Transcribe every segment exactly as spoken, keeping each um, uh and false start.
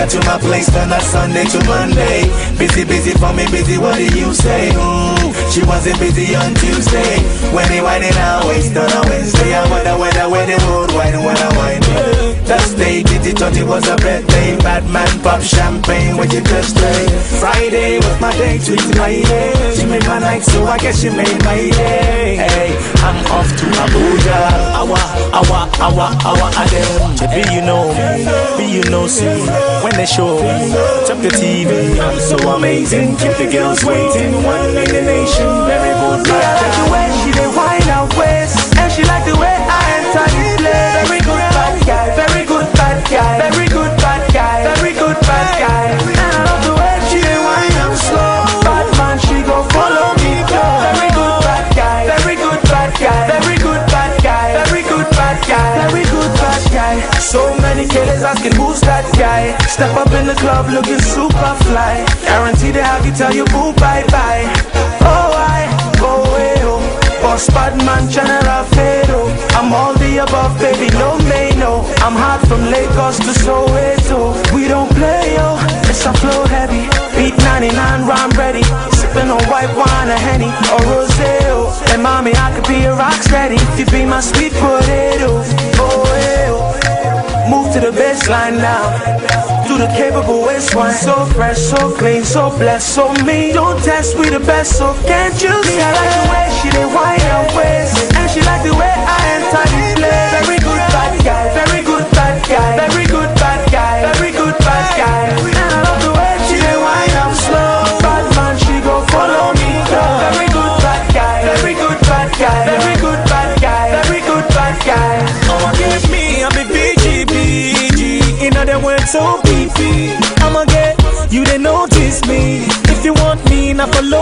her to my place, turn that Sunday to Monday. Busy, busy for me, busy, what do you say? Mm, she wasn't busy on Tuesday. When they whining, I waste on a Wednesday. I wonder whether when they would whine when I whine. Thursday, did it thought it was a birthday. Bad man pop champagne when you just play. Friday was my day, to my day. She made my night, so I guess she made my day. Hey, I'm off to Abuja. Awa, awa, awa, awa, adem. Be you know me, be you know see. When they show me, check the T V. I'm so amazing, keep the girls waiting. One in the nation, very good. I like the way she dey wind her waist, and she like the way I enter the place. Very good bad guy, very good bad guy, very good bad guy, very good bad guy. And I love the way she dey wind up slow. Bad man, she go follow me go. Very good bad guy, very good bad guy, very good bad guy, very good bad guy, very good bad guy. So many killers asking who's that guy. Step up in the club looking super fly. Guarantee they have you tell you boo bye bye. Oh I, oh hey oh. Boss bad man General Fado. I'm all the above baby, no may no. I'm hot from Lagos to Soweto. We don't play yo, it's a flow heavy. Beat ninety-nine rhyme ready. Sipping on white wine, a Henny or Roseo. And mommy I could be a rock steady if you be my sweet potato. Oh hey oh. Move to the baseline now. Do the capable waistline. So fresh, so clean, so blessed, so mean. Don't test, we the best, so can't you see? I like the way she dey wind her waist, and she like the way I enter the place. Very good bad guy, very good bad guy, very good bad guy, very good bad guy. And I love the way she dey wind up slow. Bad man, she go follow me go. Very good bad guy, very good bad guy, very good bad guy, very good bad guy. Oh, give me, I'm a B G B G. In other words, so beefy. I'ma get you to notice me. If you want me, not for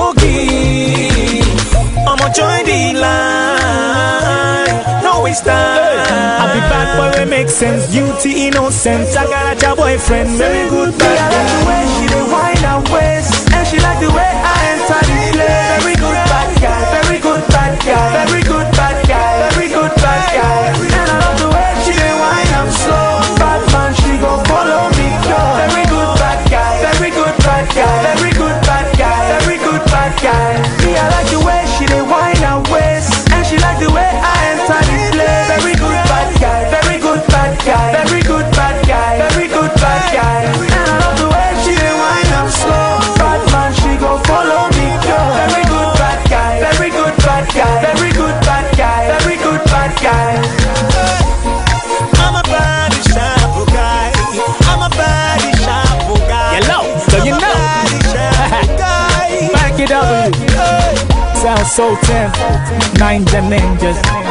Loki. I'ma join the line. No waste time. I'll be back where it makes sense. Beauty, innocence. I got a boyfriend. Very good bad guy. I like the way she dey wind her waist, and she like the way I enter the place. Very good bad guy. Very good bad guy. Very good bad guy. Very good bad guy. And I love the way she dey wind up slow. Bad man, she go follow me go. Very good bad guy. Very good bad guy. Very good bad guy. Very good bad guy. Me, I like the way she dey wind her waist, and she like the way I enter the place. Very good bad guy. Very good bad guy. Very good bad guy. Very good bad guy. And I love the way she dey wind up slow. Bad man, she go follow me go. Very good bad guy. Very good bad guy. Very good bad guy. Very good bad guy. I'm a body sharp guy. I'm a body sharp guy. You know, so you know. Back it up. Sounds so ten. Nine ninjas.